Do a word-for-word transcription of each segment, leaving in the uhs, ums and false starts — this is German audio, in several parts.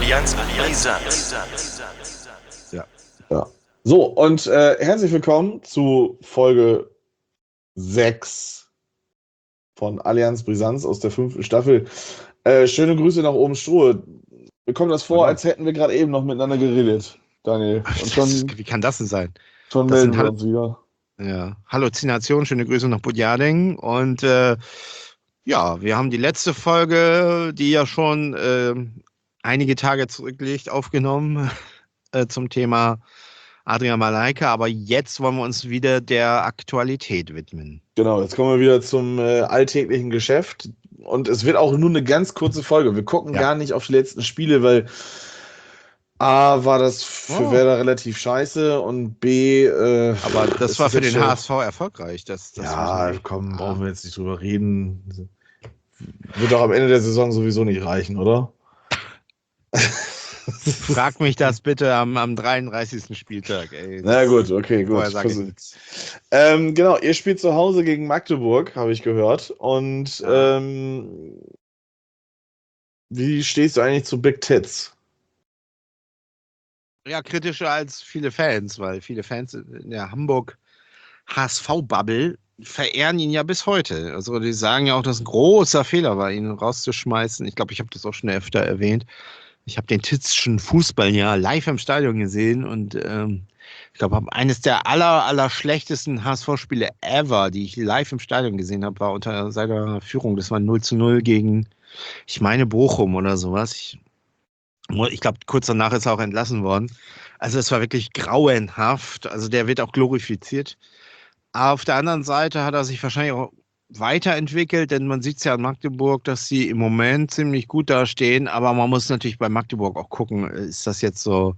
Allianz Brisant. Ja. ja. So, und äh, herzlich willkommen zu Folge sechs von Allianz Brisanz aus der fünften Staffel. Äh, schöne Grüße nach oben Struhe. Mir kommt das vor, als hätten wir gerade eben noch miteinander geredet, Daniel. Und schon, ist, wie kann das denn sein? schon Das melden sind wir Hall- uns wieder. Ja. Halluzination, schöne Grüße nach Budjading. Und äh, ja, wir haben die letzte Folge, die ja schon äh, einige Tage zurückliegt, aufgenommen äh, zum Thema Adrian Malaika. Aber jetzt wollen wir uns wieder der Aktualität widmen. Genau, jetzt kommen wir wieder zum äh, alltäglichen Geschäft. Und es wird auch nur eine ganz kurze Folge. Wir gucken Ja. gar nicht auf die letzten Spiele, weil A, war das für Oh. Werder relativ scheiße und B, äh, Aber das ist war für jetzt den schon- H S V erfolgreich. Das, das Ja, muss man- komm, Ah. brauchen wir jetzt nicht drüber reden. Wird doch am Ende der Saison sowieso nicht reichen, oder? Frag mich das bitte am, am dreiunddreißigsten Spieltag. Ey. Na gut, okay, gut. Vorher sage ich Versuch- nichts. Ähm, genau, ihr spielt zu Hause gegen Magdeburg, habe ich gehört. Und Ja. ähm, wie stehst du eigentlich zu Big Tits? Ja, kritischer als viele Fans, weil viele Fans in der Hamburg-H S V-Bubble verehren ihn ja bis heute. Also die sagen ja auch, dass es ein großer Fehler war, ihn rauszuschmeißen. Ich glaube, ich habe das auch schon öfter erwähnt. Ich habe den Titzschen Fußball ja live im Stadion gesehen und ähm, ich glaube, eines der aller, aller schlechtesten H S V-Spiele ever, die ich live im Stadion gesehen habe, war unter seiner Führung. Das war null zu null gegen, ich meine, Bochum oder sowas. Ich, ich glaube, kurz danach ist er auch entlassen worden. Also es war wirklich grauenhaft. Also der wird auch glorifiziert. Aber auf der anderen Seite hat er sich wahrscheinlich auch weiterentwickelt, denn man sieht es ja in Magdeburg, dass sie im Moment ziemlich gut dastehen. Aber man muss natürlich bei Magdeburg auch gucken, ist das jetzt so,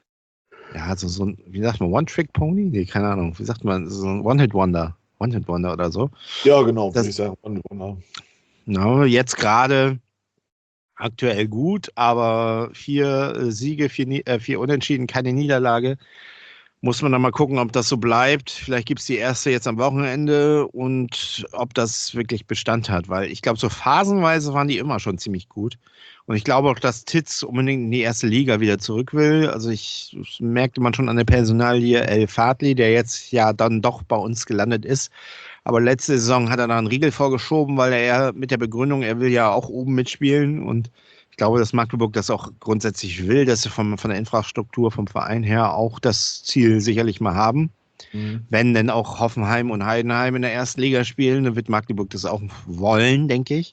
ja, so, so ein, wie sagt man, One-Trick-Pony? Nee, keine Ahnung. Wie sagt man, so ein One-Hit-Wonder. One-Hit-Wonder oder so. Ja, genau, Das- würde ich sagen. Wunderbar. Na, jetzt gerade aktuell gut, aber vier äh, Siege, vier, Nie- äh, vier Unentschieden, keine Niederlage. Muss man dann mal gucken, ob das so bleibt. Vielleicht gibt es die erste jetzt am Wochenende und ob das wirklich Bestand hat, weil ich glaube, so phasenweise waren die immer schon ziemlich gut. Und ich glaube auch, dass Titz unbedingt in die erste Liga wieder zurück will. Also ich das merkte man schon an der Personalie El Fadli, der jetzt ja dann doch bei uns gelandet ist. Aber letzte Saison hat er da einen Riegel vorgeschoben, weil er mit der Begründung, er will ja auch oben mitspielen. Und ich glaube, dass Magdeburg das auch grundsätzlich will, dass sie vom, von der Infrastruktur, vom Verein her auch das Ziel sicherlich mal haben. Mhm. Wenn denn auch Hoffenheim und Heidenheim in der ersten Liga spielen, dann wird Magdeburg das auch wollen, denke ich.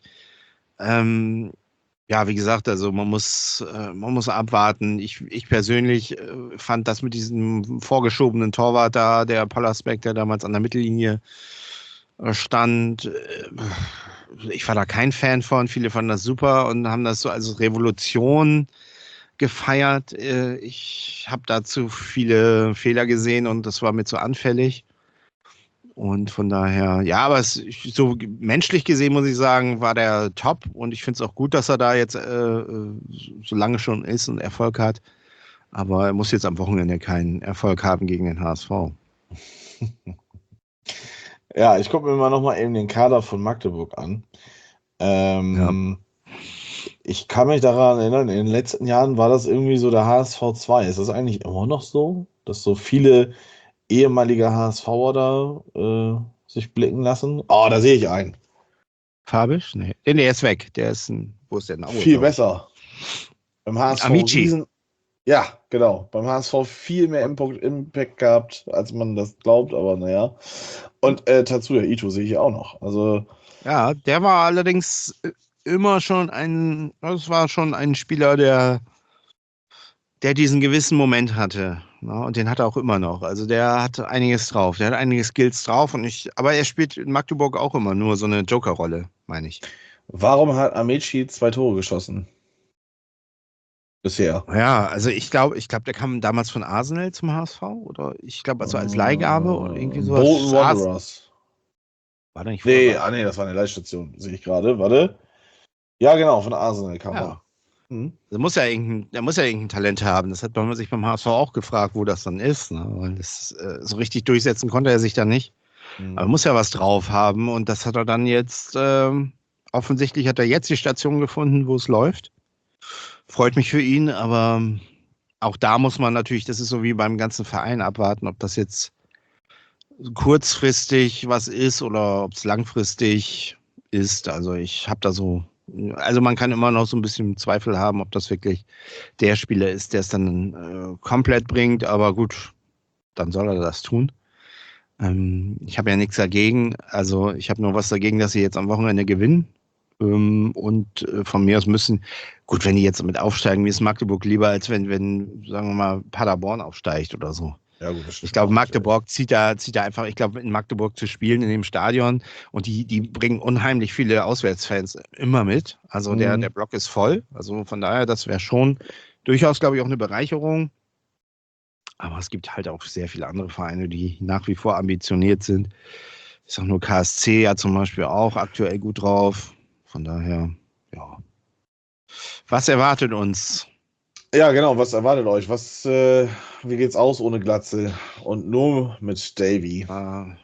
Ähm, ja, wie gesagt, also man muss, äh, man muss abwarten. Ich, ich persönlich äh, fand das mit diesem vorgeschobenen Torwart da, der Pollersbeck, der damals an der Mittellinie äh, stand, äh, ich war da kein Fan von. Viele fanden das super und haben das so als Revolution gefeiert. Äh, ich habe dazu viele Fehler gesehen und das war mir zu anfällig. Und von daher, ja, aber es, so menschlich gesehen muss ich sagen, war der top und ich finde es auch gut, dass er da jetzt äh, so lange schon ist und Erfolg hat. Aber er muss jetzt am Wochenende keinen Erfolg haben gegen den H S V. Ja, ich gucke mir mal nochmal eben den Kader von Magdeburg an. Ähm, Ich kann mich daran erinnern, in den letzten Jahren war das irgendwie so der H S V zwei. Ist das eigentlich immer noch so, dass so viele ehemalige HSVer da äh, sich blicken lassen? Oh, da sehe ich einen. Fabisch? Nee. Nee, der ist weg. Der ist ein, wo ist der denn? Aue, Viel glaub ich. besser. Beim H S V Amici. Riesen. Ja, genau. Beim H S V viel mehr Impact, Impact gehabt, als man das glaubt, aber naja. Und äh, Tatsuya Ito sehe ich auch noch. Also, Ja, der war allerdings äh, immer schon ein, das war schon ein Spieler, der, der diesen gewissen Moment hatte. Ne? Und den hat er auch immer noch. Also der hat einiges drauf. Der hat einige Skills drauf. Und ich, aber er spielt in Magdeburg auch immer nur so eine Joker-Rolle, meine ich. warum hat Amici zwei Tore geschossen? Bisher. Ja, also ich glaube, ich glaube, der kam damals von Arsenal zum H S V oder ich glaube, also als Leihgabe oder irgendwie sowas. Bolton Ars- Wanderers. War der nicht Nee, vorher? ah, nee, das war eine Leihstation, sehe ich gerade. Warte. Ja, genau, von Arsenal kam Ja. er. Hm. Der muss ja irgendein, der muss ja irgendein Talent haben. Das hat man sich beim H S V auch gefragt, wo das dann ist. Ne? Weil das, äh, so richtig durchsetzen konnte er sich da nicht. Hm. Aber er muss ja was drauf haben und das hat er dann jetzt, ähm, offensichtlich hat er jetzt die Station gefunden, wo es läuft. Freut mich für ihn, aber auch da muss man natürlich, das ist so wie beim ganzen Verein, abwarten, ob das jetzt kurzfristig was ist oder ob es langfristig ist. Also ich habe da so, also man kann immer noch so ein bisschen Zweifel haben, ob das wirklich der Spieler ist, der es dann äh, komplett bringt, aber gut, dann soll er das tun. Ähm, ich habe ja nichts dagegen, also ich habe nur was dagegen, dass sie jetzt am Wochenende gewinnen. Ähm, und äh, von mir aus müssen, gut, wenn die jetzt mit aufsteigen, mir ist Magdeburg lieber, als wenn, wenn, sagen wir mal, Paderborn aufsteigt oder so. Ja, gut, das Ich stimmt glaube, auch natürlich. Magdeburg zieht da, zieht da einfach, ich glaube, in Magdeburg zu spielen in dem Stadion und die, die bringen unheimlich viele Auswärtsfans immer mit. Also der, der Mhm. Block ist voll. Also von daher, das wäre schon durchaus, glaube ich, auch eine Bereicherung. Aber es gibt halt auch sehr viele andere Vereine, die nach wie vor ambitioniert sind. Ich sage nur K S C ja zum Beispiel auch aktuell gut drauf. Von daher, ja. Was erwartet uns? Ja, genau, was erwartet euch? Was, äh, wie geht's aus ohne Glatze und nur mit Davy? Äh,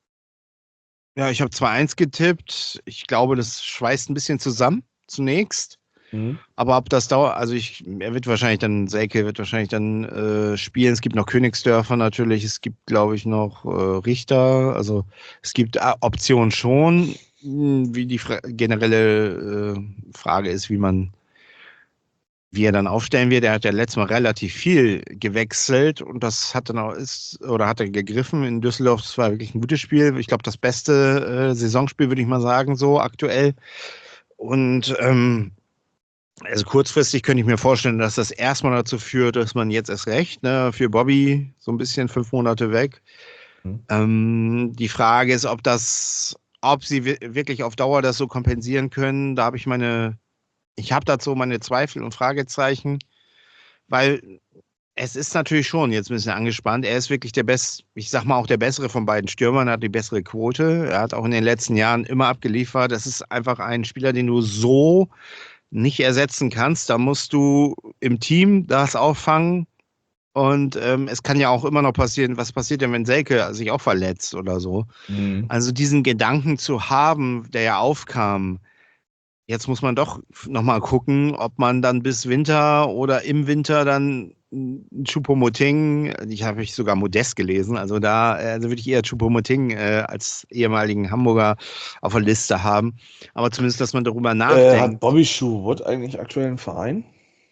ja, ich habe zwei eins getippt. Ich glaube, das schweißt ein bisschen zusammen zunächst. Mhm. Aber ob das dauert, also ich, er wird wahrscheinlich dann, Selke wird wahrscheinlich dann äh, spielen. Es gibt noch Königsdörfer natürlich, es gibt, glaube ich, noch äh, Richter. Also es gibt äh, Optionen schon. Hm, Wie die fra generelle äh, Frage ist, wie man, wie er dann aufstellen wird. Er hat ja letztes Mal relativ viel gewechselt und das hat dann auch ist oder hat er gegriffen in Düsseldorf. Das war wirklich ein gutes Spiel. Ich glaube, das beste äh, Saisonspiel, würde ich mal sagen, so aktuell. Und ähm, also kurzfristig könnte ich mir vorstellen, dass das erstmal dazu führt, dass man jetzt erst recht, ne, für Bobby so ein bisschen fünf Monate weg. Mhm. Ähm, die Frage ist, ob das, ob sie wi- wirklich auf Dauer das so kompensieren können. Da habe ich meine, ich habe dazu meine Zweifel und Fragezeichen, weil es ist natürlich schon jetzt ein bisschen angespannt. Er ist wirklich der best, ich sag mal auch der bessere von beiden Stürmern, hat die bessere Quote. Er hat auch in den letzten Jahren immer abgeliefert. Das ist einfach ein Spieler, den du so nicht ersetzen kannst. Da musst du im Team das auffangen. Und ähm, es kann ja auch immer noch passieren, was passiert denn, wenn Selke sich auch verletzt oder so. Mhm. Also diesen Gedanken zu haben, der ja aufkam, jetzt muss man doch nochmal gucken, ob man dann bis Winter oder im Winter dann Choupo-Moting, ich habe ich sogar Modest gelesen, also da also würde ich eher Choupo-Moting äh, als ehemaligen Hamburger auf der Liste haben. Aber zumindest, dass man darüber Äh, hat nachdenkt. Bobby Schuhwood eigentlich aktuell einen Verein?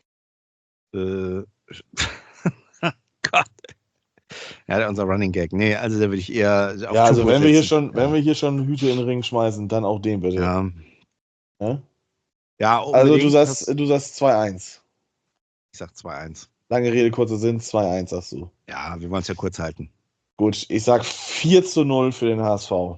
Äh, Gott. Ja, unser Running Gag. Nee, also da würde ich eher auf Ja, also Choupo wenn wir hier setzen. schon, wenn Ja, wir hier schon Hüte in den Ring schmeißen, dann auch den bitte. ja, Ja? ja, Also du unbedingt. sagst, Das, du sagst zwei eins. ich sag zwei eins. Lange Rede, kurzer Sinn, zwei eins sagst du. Ja, wir wollen es ja kurz halten. Gut, ich sag vier zu null für den H S V.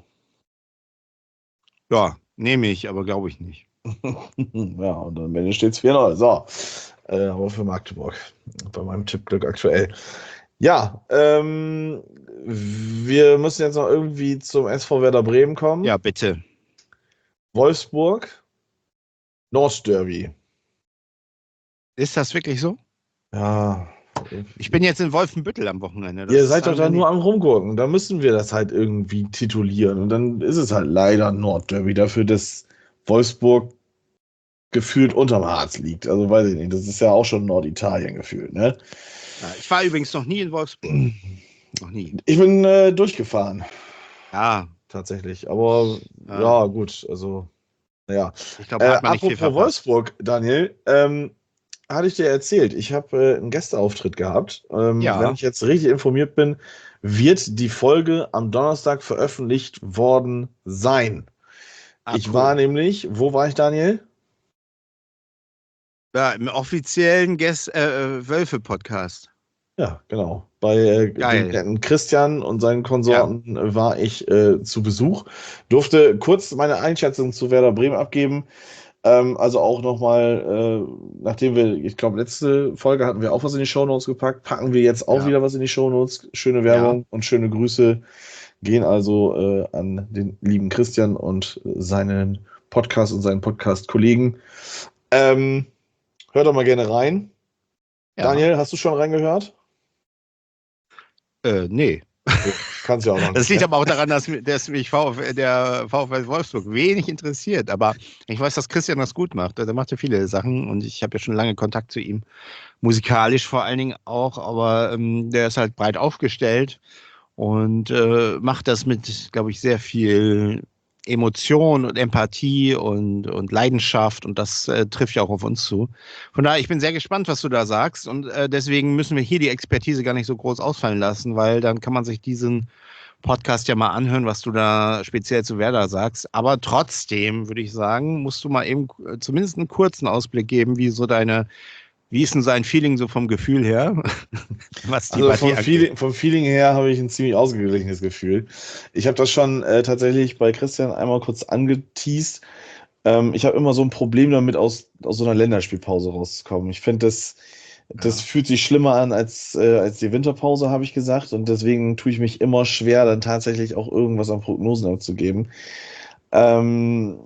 Ja, nehme ich, aber glaube ich nicht. Ja, und am Ende steht es vier null. So, äh, aber für Magdeburg. Bei meinem Tippglück aktuell. Ja, ähm, wir müssen jetzt noch irgendwie zum S V Werder Bremen kommen. Ja, bitte. Wolfsburg, Nordderby. Ist das wirklich so? Ja, Ich bin jetzt in Wolfenbüttel am Wochenende. ihr Das seid doch sagen wir da nur nicht. am Rumgucken. Da müssen wir das halt irgendwie titulieren. Und dann ist es halt leider Nordderby dafür, dass Wolfsburg gefühlt unterm Harz liegt. Also weiß ich nicht. Das ist ja auch schon Norditalien gefühlt, ne? Ja, ich war übrigens noch nie in Wolfsburg. Noch nie. Ich bin äh, durchgefahren, Ja, tatsächlich. Aber äh, ja, gut. Also, ja. ich glaube, Äh, hat man nicht viel apropos verpasst. Wolfsburg, Daniel, ähm, hatte ich dir erzählt, ich habe äh, einen Gästeauftritt gehabt. Ähm, wenn Ja, ich jetzt richtig informiert bin, wird die Folge am Donnerstag veröffentlicht worden sein. ah, Ich war cool. nämlich, wo war ich, Daniel? Ja, im offiziellen Guess, äh, äh, Wölfe-Podcast. Ja, genau. Bei äh, dem Geil. netten Christian und seinen Ja, Konsorten äh, war ich äh, zu Besuch. Durfte kurz meine Einschätzung zu Werder Bremen abgeben. Ähm, also auch nochmal, äh, nachdem wir, ich glaube, letzte Folge hatten wir auch was in die Shownotes gepackt, packen wir jetzt auch ja, wieder was in die Shownotes. Schöne ja. Werbung und schöne Grüße gehen also äh, an den lieben Christian und seinen Podcast und seinen Podcast-Kollegen. Ähm, hör doch mal gerne rein. Ja. Daniel, hast du schon reingehört? Äh, nee. Kannst ja auch noch Das nicht. liegt Ne? aber auch daran, dass, mi- dass mich VfL, der VfL Wolfsburg wenig interessiert. Aber ich weiß, dass Christian das gut macht. Der macht ja viele Sachen und ich habe ja schon lange Kontakt zu ihm. Musikalisch vor allen Dingen auch, aber ähm, der ist halt breit aufgestellt und äh, macht das mit, glaube ich, sehr viel Emotion und Empathie und, und Leidenschaft und das äh, trifft ja auch auf uns zu. Von daher, ich bin sehr gespannt, was du da sagst und äh, deswegen müssen wir hier die Expertise gar nicht so groß ausfallen lassen, weil dann kann man sich diesen Podcast ja mal anhören, was du da speziell zu Werder sagst. Aber trotzdem würde ich sagen, musst du mal eben äh, zumindest einen kurzen Ausblick geben, wie so deine, wie ist denn sein Feeling so vom Gefühl her, was die Also Partie vom angeht? Feeling, vom Feeling her habe ich ein ziemlich ausgeglichenes Gefühl. Ich habe das schon äh, tatsächlich bei Christian einmal kurz angeteased. Ähm, ich habe immer so ein Problem damit, aus, aus so einer Länderspielpause rauszukommen. Ich finde, das, das Ja. fühlt sich schlimmer an als, äh, als die Winterpause, habe ich gesagt. Und deswegen tue ich mich immer schwer, dann tatsächlich auch irgendwas an Prognosen abzugeben. Ähm,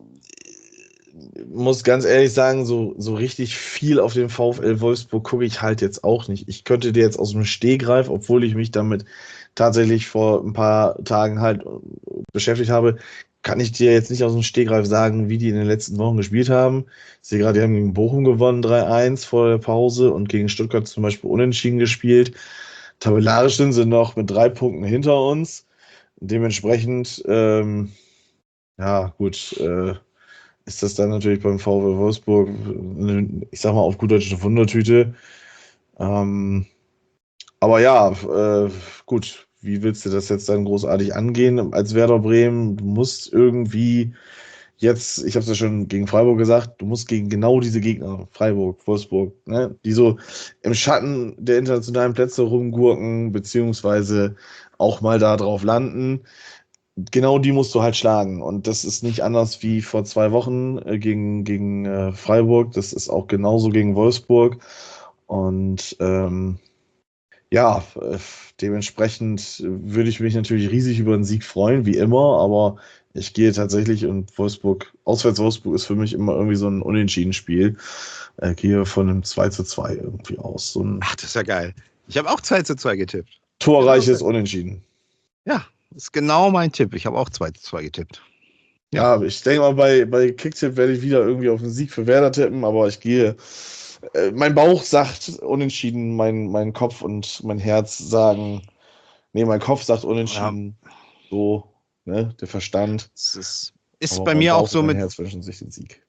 muss ganz ehrlich sagen, so, so richtig viel auf den VfL Wolfsburg gucke ich halt jetzt auch nicht. Ich könnte dir jetzt aus dem Stegreif, obwohl ich mich damit tatsächlich vor ein paar Tagen halt äh, beschäftigt habe, kann ich dir jetzt nicht aus dem Stegreif sagen, wie die in den letzten Wochen gespielt haben. Ich sehe gerade, die haben gegen Bochum gewonnen, drei eins vor der Pause und gegen Stuttgart zum Beispiel unentschieden gespielt. Tabellarisch sind sie noch mit drei Punkten hinter uns. Dementsprechend, ähm, ja, gut, äh, ist das dann natürlich beim VfL Wolfsburg, eine, ich sag mal auf gut Deutsch, eine Wundertüte. Ähm, aber ja, äh, gut, wie willst du das jetzt dann großartig angehen als Werder Bremen? Du musst irgendwie jetzt, ich habe es ja schon gegen Freiburg gesagt, du musst gegen genau diese Gegner, Freiburg, Wolfsburg, ne, die so im Schatten der internationalen Plätze rumgurken, beziehungsweise auch mal da drauf landen. Genau die musst du halt schlagen. Und das ist nicht anders wie vor zwei Wochen äh, gegen, gegen äh, Freiburg. Das ist auch genauso gegen Wolfsburg. Und ähm, ja, äh, dementsprechend würde ich mich natürlich riesig über einen Sieg freuen, wie immer. Aber ich gehe tatsächlich und Wolfsburg, auswärts Wolfsburg ist für mich immer irgendwie so ein Unentschieden-Spiel. Äh, gehe von einem zwei zu zwei irgendwie aus. So ein Ach, das ist ja geil. Ich habe auch zwei zu zwei getippt. Genau. torreiches Unentschieden. Ja, das ist genau mein Tipp. Ich habe auch zwei zu zwei getippt. Ja. Ja, ich denke mal, bei, bei Kicktipp werde ich wieder irgendwie auf einen Sieg für Werder tippen, aber ich gehe. Äh, mein Bauch sagt unentschieden, mein, mein Kopf und mein Herz sagen. Nee, mein Kopf sagt Ja, unentschieden, so, ne, der Verstand. es ist, ist Aber bei mein mir auch Bauch und so mein mit, Herz wünschen sich den Sieg.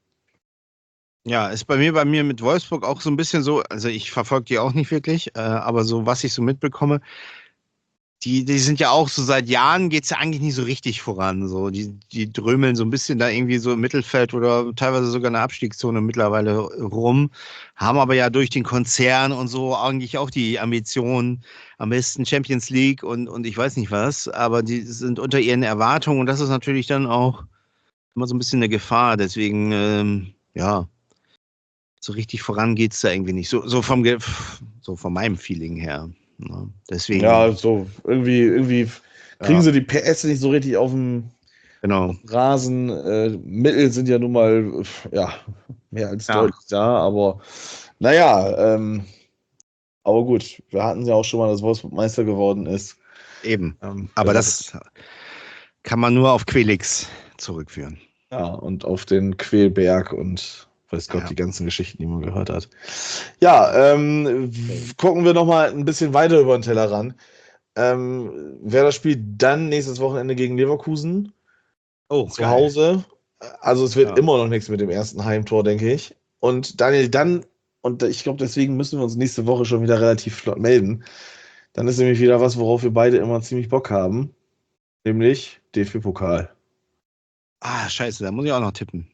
ja, ist bei mir, bei mir mit Wolfsburg auch so ein bisschen so, also ich verfolge die auch nicht wirklich, äh, aber so, was ich so mitbekomme, die, die sind ja auch so seit Jahren geht es ja eigentlich nicht so richtig voran. So. Die, die drömeln so ein bisschen da irgendwie so im Mittelfeld oder teilweise sogar in der Abstiegszone mittlerweile rum, haben aber ja durch den Konzern und so eigentlich auch die Ambition, am besten Champions League und, und ich weiß nicht was, aber die sind unter ihren Erwartungen und das ist natürlich dann auch immer so ein bisschen eine Gefahr. Deswegen, ähm, ja, so richtig voran geht es da irgendwie nicht. So, so, vom, Ge- so von meinem Feeling her. Ne? Ja, Deswegen, so, irgendwie, irgendwie kriegen ja, sie die P S nicht so richtig auf dem, genau. auf dem Rasen. Äh, Mittel sind ja nun mal, äh, ja, mehr als Ja, deutlich da, aber naja, ähm, aber gut, wir hatten ja auch schon mal, dass Wolfsburg Meister geworden ist. eben. Ähm, Aber wer das weiß. kann man nur auf Quelix zurückführen. Ja, und auf den Quälberg und weiß Gott, Ja. die ganzen Geschichten, die man gehört hat. Ja, ähm, w- gucken wir noch mal ein bisschen weiter über den Tellerrand. Ähm, Werder spielt dann nächstes Wochenende gegen Leverkusen Oh, zu geil. Hause. Also es wird Ja. immer noch nichts mit dem ersten Heimtor, denke ich. Und Daniel, dann, und ich glaube, deswegen müssen wir uns nächste Woche schon wieder relativ flott melden. Dann ist nämlich wieder was, worauf wir beide immer ziemlich Bock haben, nämlich D F B-Pokal. Ah, scheiße, da muss ich auch noch tippen.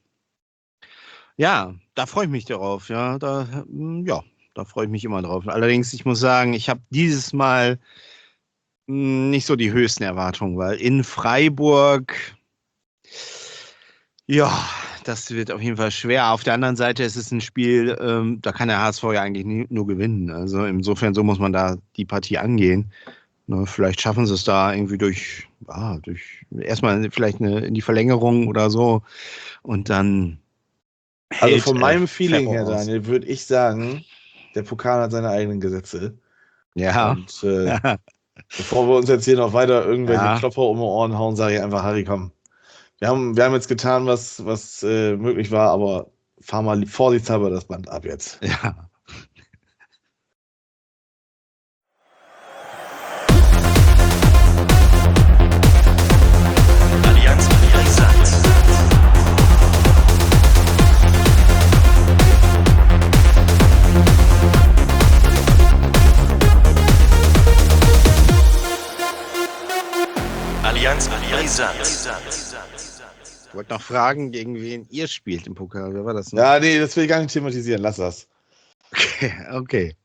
Ja, da freue ich mich darauf. Ja, da, hm, ja, da freue ich mich immer drauf. Allerdings, ich muss sagen, ich habe dieses Mal hm, nicht so die höchsten Erwartungen, weil in Freiburg, ja, das wird auf jeden Fall schwer. Auf der anderen Seite ist es ein Spiel, ähm, da kann der H S V ja eigentlich nie, nur gewinnen. Also insofern, so muss man da die Partie angehen. Ne, vielleicht schaffen sie es da irgendwie durch, ah, durch erstmal vielleicht eine, in die Verlängerung oder so und dann Also hält von äh, meinem Feeling Ferro her, aus. Daniel, würde ich sagen, der Pokal hat seine eigenen Gesetze. Ja, Und äh, Bevor wir uns jetzt hier noch weiter irgendwelche Ja. Klopper um die Ohren hauen, sage ich einfach, Harry, komm. Wir haben, wir haben jetzt getan, was, was äh, möglich war, aber fahr mal vorsichtshalber das Band ab jetzt. Ja. Allianz Brisant. Allianz Brisant. Ich wollte noch fragen, gegen wen ihr spielt im Pokal. Wer war das noch? Ja, nee, das will ich gar nicht thematisieren. Lass das. Okay, okay.